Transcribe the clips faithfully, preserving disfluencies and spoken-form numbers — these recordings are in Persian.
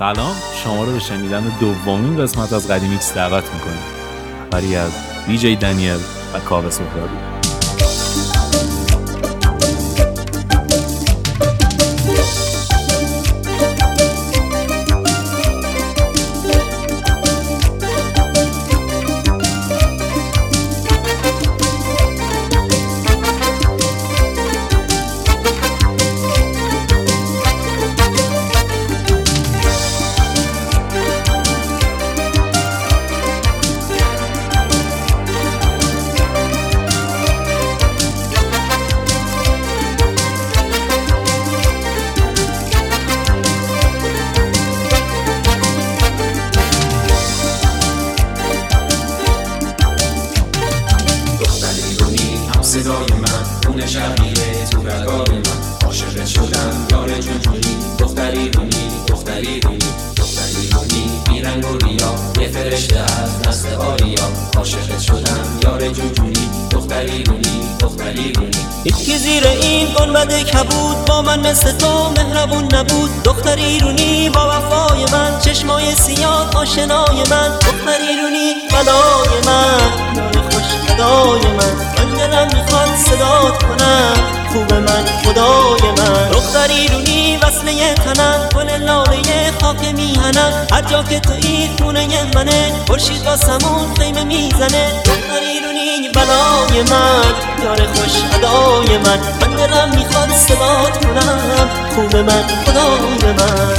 سلام، شما رو به شنیدن دومین قسمت از قدیمیکس دعوت میکنیم. خبری از دی جی دنیل و کاوه سهرابی. صدای من اون شبیه تو رگاب من عاشقت شدم یار جونجونی دختری رونی دختری رونی دختری رونی بیرنگ و ریا یه فرشته از نسل آریا عاشقت شدم یار جونجونی دختری رونی دختری رونی یکی زیر این گنبد کبود با من مثل تو مهربون نبود دختری رونی با وفای من چشمای سیاه آشنای من دختری رونی بلای من یار خوش صدای من من دلم میخواد صدات کنم خوب من خدای من دختری رونی وصله تنم گل لاله خاک میهنم هر جا که تویی خونه منه خورشید واسمون خیمه میزنه دختری رونی بلای من یار خوش ادای من من دلم میخواد صدات کنم خوب من خدای من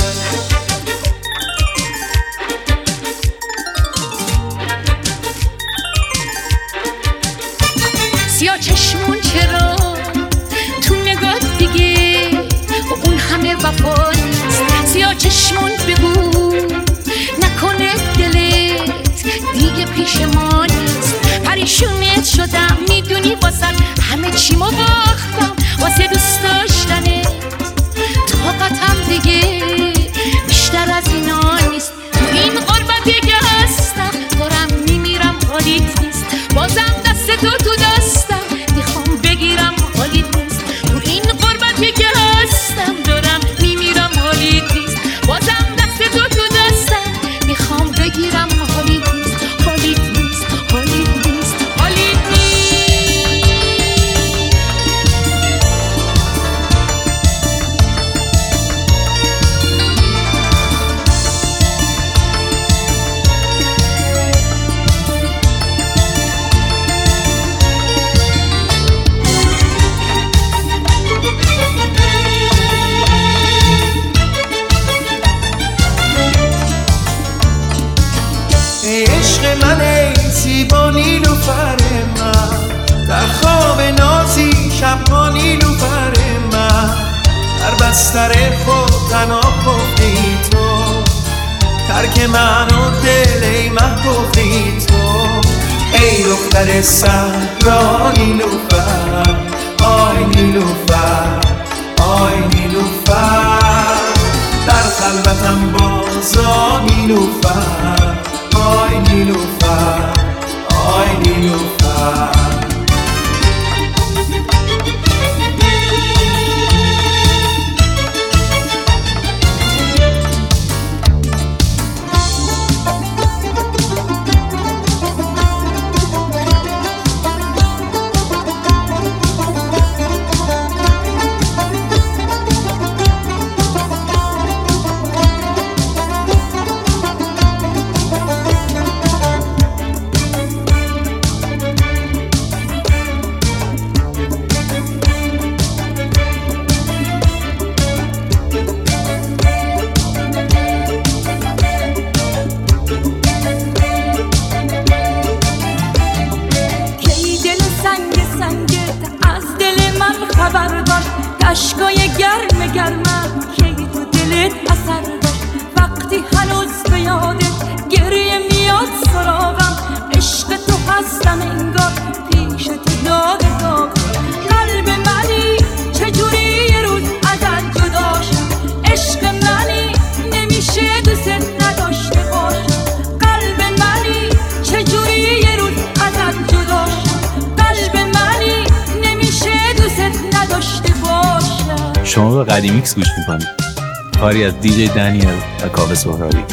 سیاه چشمون چرا تو نگاه دیگه و اون همه وفا نیست سیاه چشمون بگو نکنه دلت دیگه پیش ما نیست پریشونت شدم میدونی واسه همه چی ما باختم واسه دوست داشتنت طاقتم دیگه بیشتر از اینا نیست تو این غربتی که هستم دارم میمیرم حالیت نیست بازم دست تو تو دستم میخوام بگیرم حالیت نیست تو این غربتی که هستم دارم میمیرم حالیت نیست بازم دست تو تو دستم میخوام بگیرم حالیت نیست حالیت نیست حالیت نیست حالیت نیست عشق من ای زیبا نیلوفر من در خواب نازی شب نیلوفر من در بستر خود تنها گفتی تو ترک من و دل ای محبوبی تو ای دختر صحرا نیلوفر آی نیلوفر آی نیلوفر در خلوتم بازا نیلوفر آی نیلوفر آی نیلوفر اشکای گرم گرمم که تو دلت اثر داشت وقتی هنوز به یادت گریه میاد سراغم عشق تو هستم انگار پیش تو داغ داغ قلب منی چجوری یه روز ازت جدا شد عشق منی نمیشه دوست نداشته باشم قلب منی چجوری یه روز ازت جدا شد قلب منی نمیشه دوست نداشته باشم. شما به قدیمیکس گوش میکنید. کاری از دیجی دنیل و کاوه سهرابی.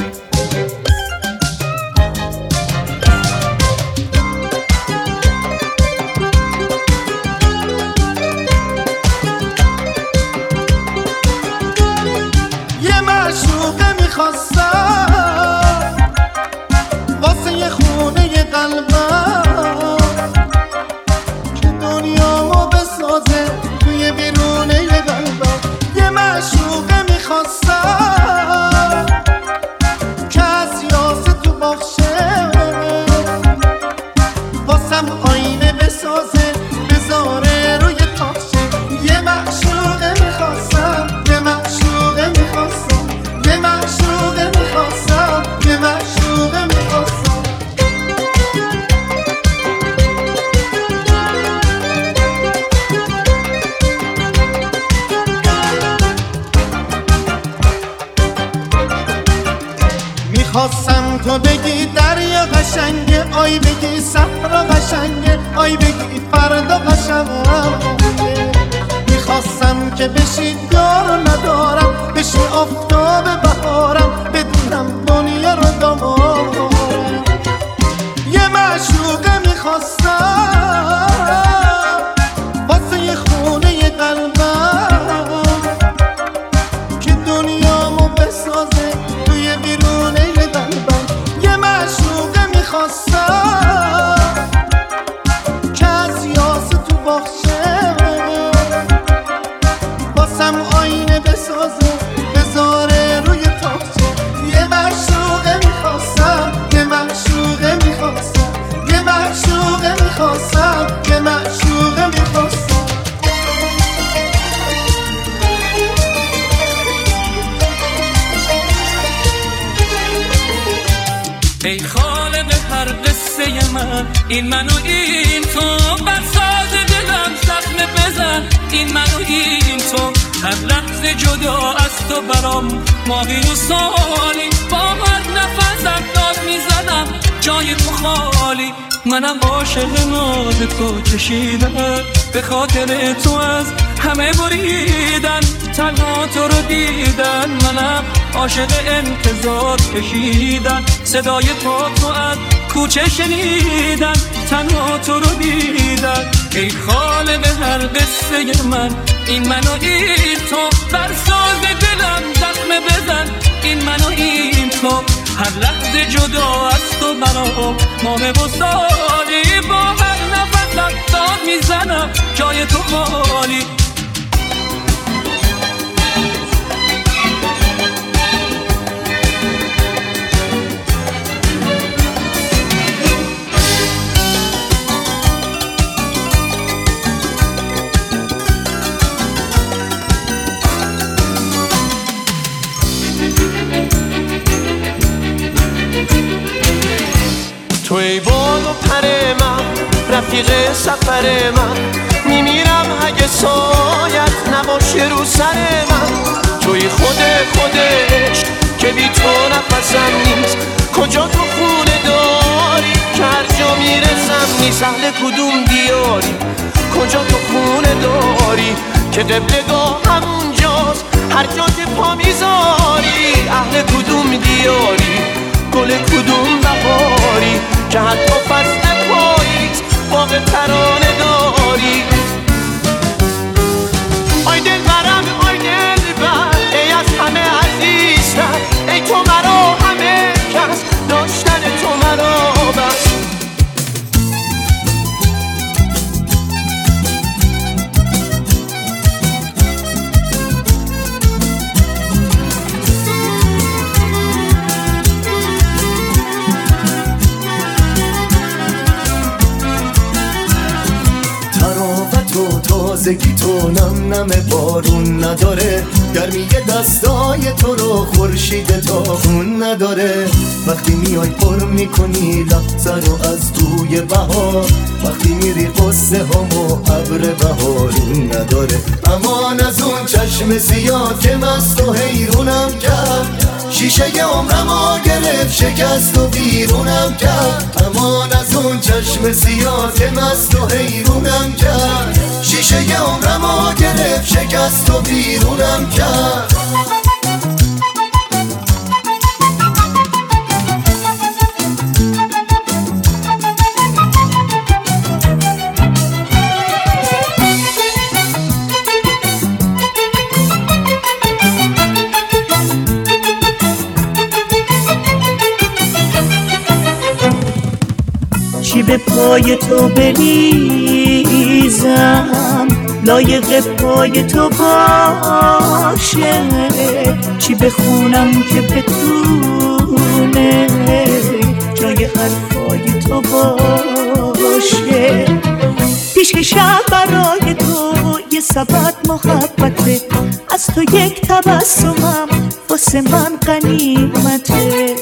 یه معشوقه میخواستم واسه یه خونه یه قلبم که دنیامو بسازه توی بیرونه یه قلبم. یه معشوقه میخواستم که از یاسه تو باخشه واسم آینه بسازه بذاره روی تاخشه. یه معشوقه میخواستم یه معشوقه میخواستم یه معشوقه میخواستم یه معشوقه میخواستم. میخواستم تو بگی دریا قشنگه، آی بگی صحرا قشنگه، آی بگی فردا قشنگه. میخواستم که بشی یار ندارم، بشی آفتاب بهارم، بدونم دنیا رو دامارم. یه معشوقه میخواستم واسه یه خونه یه قلبم که دنیامو بسازه توی بیرونه یه قلبم. یه معشوقه میخواستم که از یاسه تو باخشه واسم آینه بسازه بذاره روی تاخچه. یه معشوقه میخواستم یه معشوقه میخواستم یه معشوقه میخواستم یه معشوقه میخواستم. ای خالق هر قصه من، این من و این تو، بر ساز دلم زخم بزن. این من و این تو، هر لحظه جدا از تو برام ماهی و سالی. با هر نفسم داد میزنم جای تو خالی. منم عاشق ناز تو کشیدم، به خاطر تو از همه بریدن، تنها تو رو دیدن. منم عاشق انتظار کشیدن، صدای پا تو از کوچه شنیدن، تنها تو رو دیدن. ای خالق هر قصه من، این من و این تو، بر ساز دلم زخم بزن. این من و این تو، هر لحظه جدا از تو برام ماه و سالی. با هر نفسم داد میزنم جای تو خالی. توی باد و پر من، رفیق سفر من، میمیرم اگه سایت نباشه رو سر من. توی خود خودش که بی تو نفسم نیست، کجا تو خونه داری که هر جا میرسم نیست. اهل کدوم دیاری، کجا تو خونه داری که قبلگاه همونجاست هر جا که پا میذاری. اهل کدوم دیاری، گل کدوم بهاری که حتی فصل پاییز باغ ترانه داری. آی دل برم آی دل بر، ای از همه عزیزتر، ای تو مرا همه کس، داشتن تو مرا بس. تازگی تو نم نم بارون نداره، گرمی دستای تو رو خورشید تا خون نداره. وقتی میای پر میکنی لحظه رو از توی بهار، وقتی میری قصه همو ابر بهارون نداره. امان از اون چشم سیاه که مست و حیرونم کرد، شیشه عمرمو گرفت شکست و بیرونم کرد. امان از اون چشم سیاه که مست و حیرونم کرد، شیشه عمرمو گرفت شکست و بیرونم کرد. پای تو بریزم، لایق پای تو باشه، چی بخونم که بتونه جای حرفای تو باشه. پیشکشم برای تو یه سبد محبته، از تو یک تبسمم واسه من غنیمته.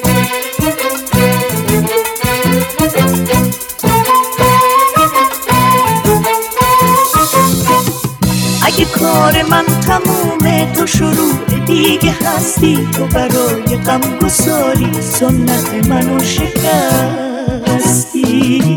اگه کار من تمومه تو شروع دیگه هستی، تو برای غم گساری سنت منو شکستی.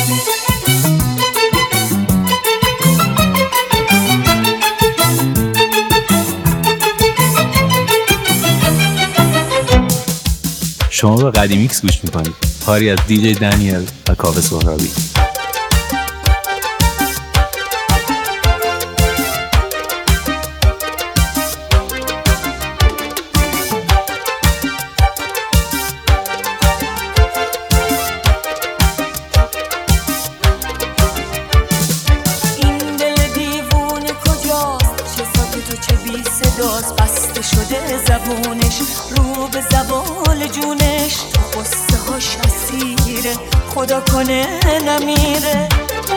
شما به قدیمیکس گوش میکنید، کاری از دیجی دنیل و کاوه سهرابی. خدا کنه نمیره.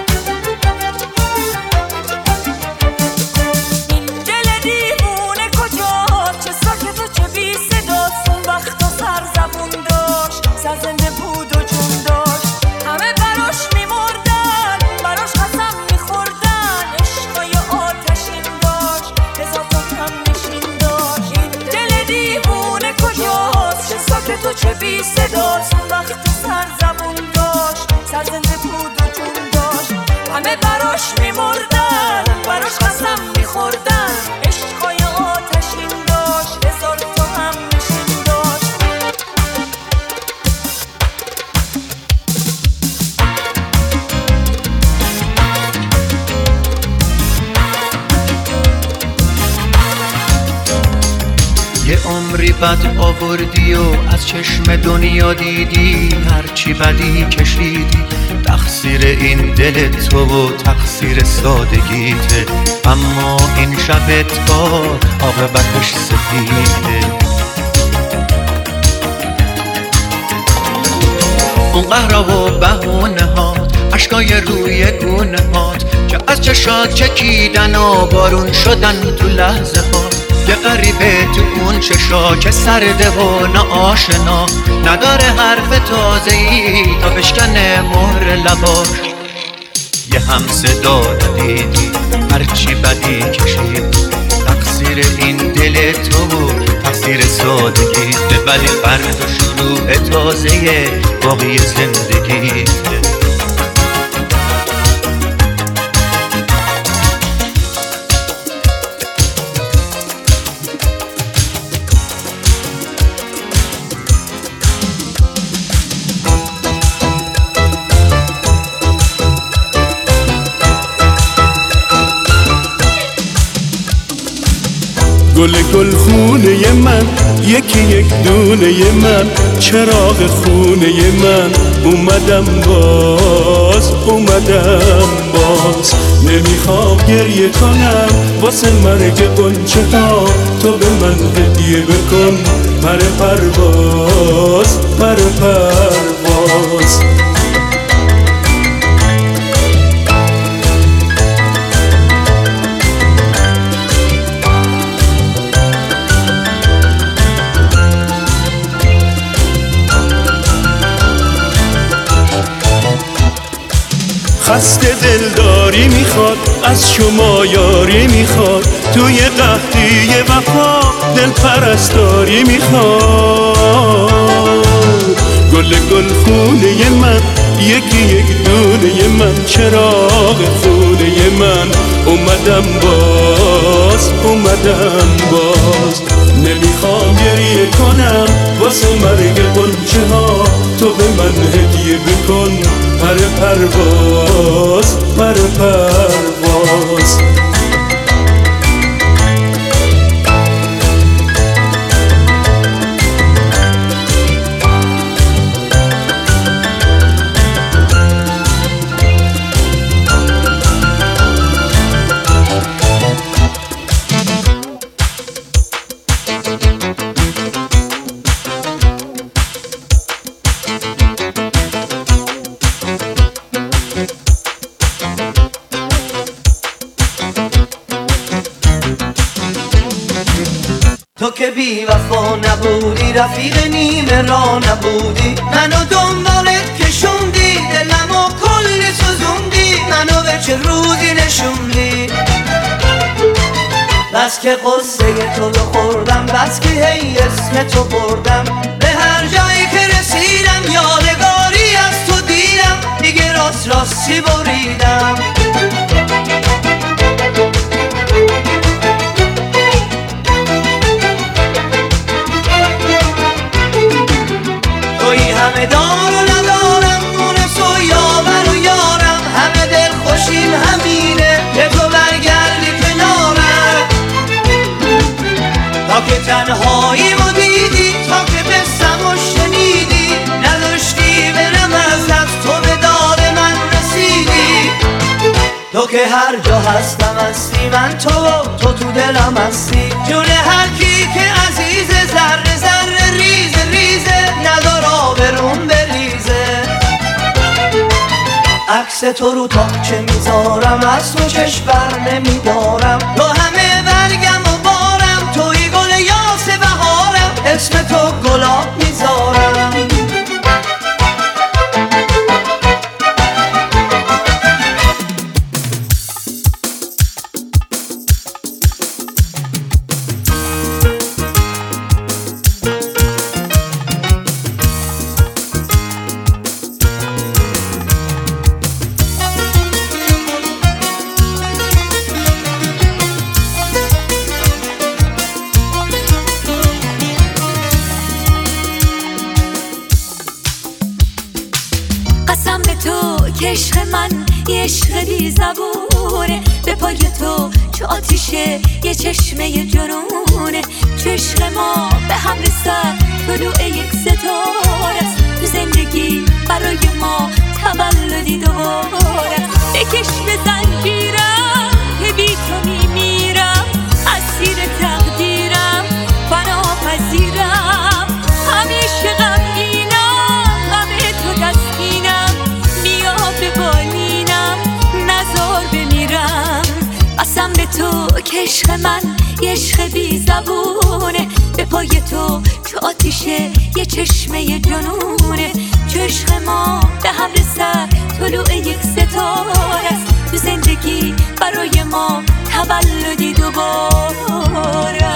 این دل دیوونه کجاست، چه ساکت و چه بی صداست. اون وقت و سر زبون داشت، سر زنده بود و جون داشت. همه براش میمردن، براش قسم میخوردن. عشقای آتشین داشت، هزار تا هم نشین داشت. این دل دیوونه کجاست، چه ساکت و چه بی صداست. اون وقت و سر زبون داشت، سر زنده بود و جون داشت. همه براش میمردن، براش قسم میخوردن. عشقای آتشین داشت، هزار تا هم نشین داشت. یه عمری بد آوردی و از چشم دنیا دیدی، هرچی بدی کشیدی. تقصیر این دل تو و تقصیر سادگیته، اما این شب تار عاقبتش سفیده. اون قهرها و بهونه هات، عشقای روی گونه هات که از چشات چکیدن و بارون شدن تو لحظه ها. یه غریبه تو اون چشا که سرده و ناآشنا، نداره حرف تازه‌ای تا بشکنه مهر لباش. یه هم صدا ندیدی، هرچی بدی کشید. تقصیر این دل تو و تقصیر سادگیته، ولی فرد و شروع تازه باقی زندگیته. گل گل خونه من، یکی یک دونه من، چراغ خونه من. اومدم باز، اومدم باز. نمیخوام گریه کنم واسه مرگ غنچه ها، تو به من هدیه بکن پر پرواز، پر پرواز. خسته دلداری میخواد، از شما یاری میخواد. توی قحطی وفا دل پرستاری میخواد. گل گل خونه من، یکی یک دونه من، چراغ خونه من. اومدم باز، اومدم باز. نمیخوام گریه کنم واسه مرگ غنچه ها، تو به من هدیه بکن پر پرواز، پر پرواز. تو که بی وفا نبودی، رفیق نیمه را نبودی، منو دنبالت کشوندی، دلمو کلی سوزوندی، منو به چه روزی نشوندی. بس که قصه تو رو خوردم، بس که هی اسم تو بردم، به هر جایی که رسیدم یادگاری از تو دیدم، دیگه راست راستی بریدم. توی همه دار و ندارم، مونس و یاور و یارم، همه دل خوشیم همینه که تو برگردی کنارم. تا که تنهاییمو دیدی، تا که بستم و شنیدی، نداشتی برم از دست، تو به داد من رسیدی. تو که هر جا هستم هستی، من تو تو تو دلم هستی، جون هر کی که عزیزه، ذره ذره ریزه ریزه، ندار آبرون بریزه. عکس تو رو تاقچه میذارم، از تو چشم بر نمیدارم، تو همه برگم و بارم، توی گل یاس بهارم، اسم تو گلاب میذارم. عشق من یه عشق بی زبونه، به پای تو چه آتیشه یه چشمه جنونه. چه عشق ما به هم رسد طلوع یک ستاره است، تو زندگی برای ما تولدی دوباره. بکش به زنجیرم که بی تو میمیرم، اسیر تقدیرم فنا پذیرم، همیشه غمگینم، غم تو تسکینم، بیا به بالینم نزار بمیرم. قسم به تو که عشق من یه عشق بی زبونه، به پای تو چه آتیشه یه چشمه جنونه. چه عشق ما به هم رسد طلوع یک ستاره است، تو زندگی برای ما تولدی دوباره.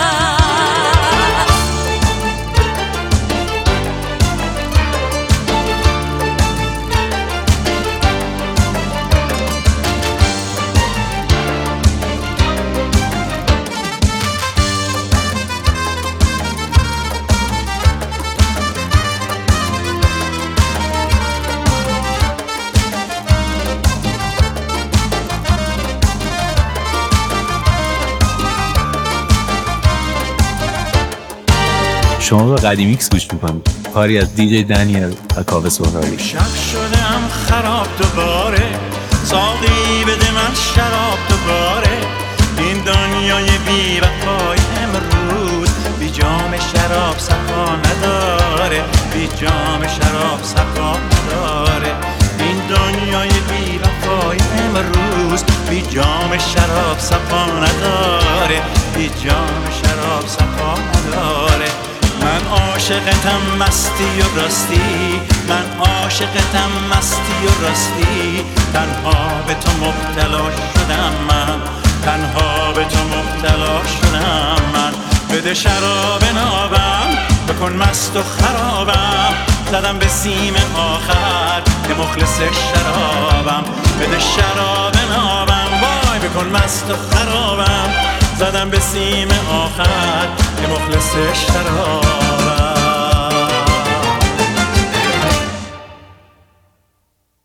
شما به قدیمیکس گوش میکنید، کاری از دیجی دنیل و کاوه سهرالی. شب شدم خراب دوباره، ساقی بده من شراب دوباره. این دنیای بی وفای امروز بی جام شراب صفا نداره، بی جام شراب صفا نداره. این دنیای بی وفای امروز بی جام شراب صفا نداره، بی جام شراب صفا نداره. من عاشقتم مستی و راستی، من عاشقتم مستی و راستی. تنها به تو مبتلا شدم من، تنها به تو مبتلا شدم من. بده شراب نابم، بکن مست و خرابم. زدم به سیم آخر که مخلص شرابم. بده شراب نابم، وای بکن مست و خرابم. زدم به سیم آخر که مخلص شرابم.